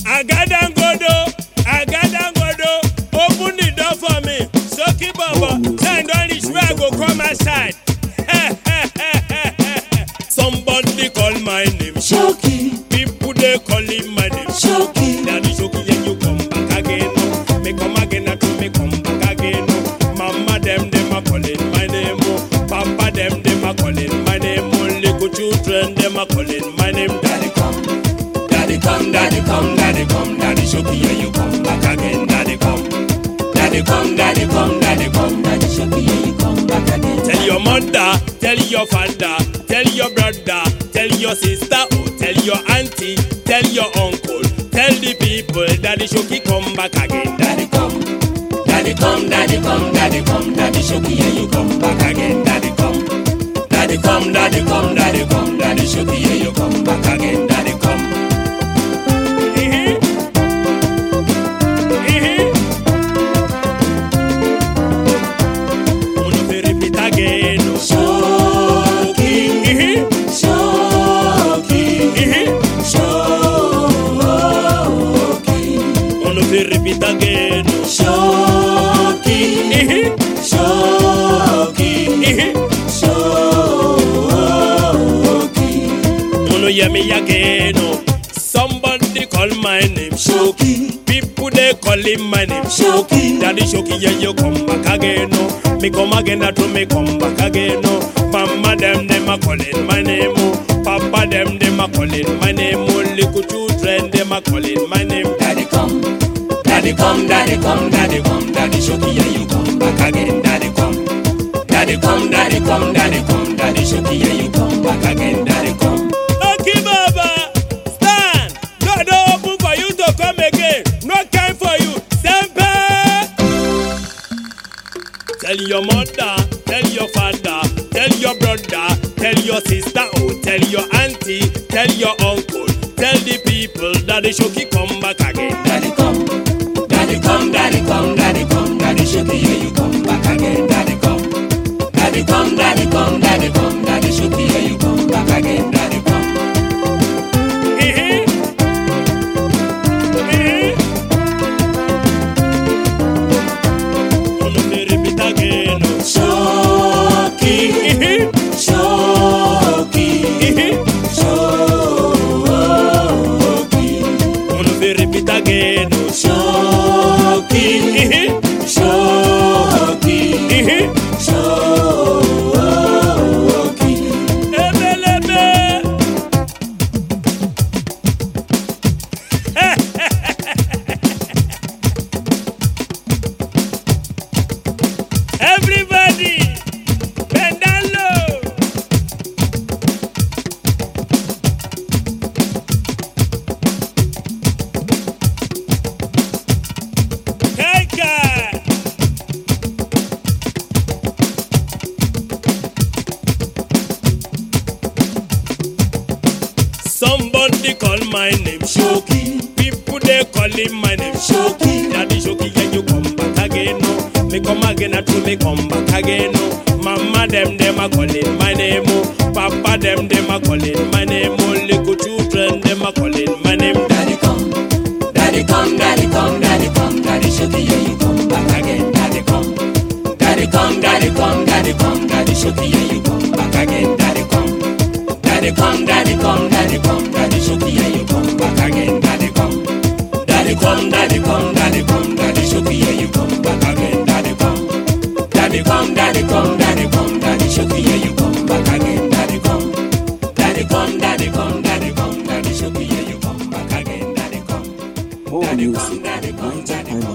Agadangodo, open the door for me. Soki Baba, time don't reach where I go come outside. Somebody call my name Shoki. People they call him my name Shoki. Daddy Shoki, and you come back again. Me come again and me come back again. Mama them a calling my name. Papa them a calling my name. Only good children them a calling my name. Daddy come, daddy come, daddy come, daddy come, daddy Shoki, and you come back again. Daddy come, daddy come, daddy come, daddy come, daddy Shoki, and you come back again. Tell your mother, tell your father, tell your brother, tell your sister, oh, tell your auntie, tell your uncle, tell the people that the Shoki come back again. Daddy come, daddy come, daddy come, daddy come, daddy Shoki, and you come back again. Daddy come, daddy come, daddy come, daddy come, daddy Shoki, and you come back again. Daddy come. Repeat again. Shoki, Shoki, Shoki. Mono hear me again. Somebody call my name Shoki. People they call him my name Shoki. Daddy Shoki, yeah, you come back again. Me come again, that me come back again. Mama them a calling my name. Papa them a calling my name. Only good children them a calling my name. Daddy come. Daddy come, daddy come, daddy come, daddy Shoki, yeah, you come back again. Daddy come, daddy come, daddy come, daddy come, daddy Shoki, yeah, you come back again. Daddy come. Okay, Baba, stand. God don't open for you to come again. No time for you. Sempe. Tell your mother, tell your father, tell your brother, tell your sister, oh, tell your auntie, tell your uncle, tell the people that the Shoki come back again. Daddy come. Daddy come, daddy come, daddy come, daddy Shoki, yeah, you come back again. Daddy come, daddy come, daddy come, daddy come, daddy Shoki, yeah, you come back again. Daddy come. Repeat again. Shoki, Shoki, Shoki. Repeat again. Shoki, Shoki, Shoki. Ebelebe. Everybody, bend down low. Somebody call my name Shoki. People they call him my name Shoki. Daddy Shoki, yeah, you come back again. Me come again and me come back again. Mama them a calling my name. Papa them a calling my name. Only good children them a calling my name. Daddy come, daddy come, daddy come, daddy come, daddy Shoki, yeah, you come back again. Daddy come, daddy come, daddy come, daddy come, daddy Shoki, yeah, you come back again. Daddy come, daddy come, daddy come, daddy come, daddy Shoki, yeah, you come back again. Daddy come, daddy come, daddy come, daddy come, daddy Shoki, yeah, you come back again. Daddy come, daddy come, daddy come, daddy come, daddy Shoki, yeah, you come back again. Daddy come, daddy come, daddy come, daddy come, daddy Shoki, yeah, you come back again. Daddy come, More daddy music come, daddy come, daddy come.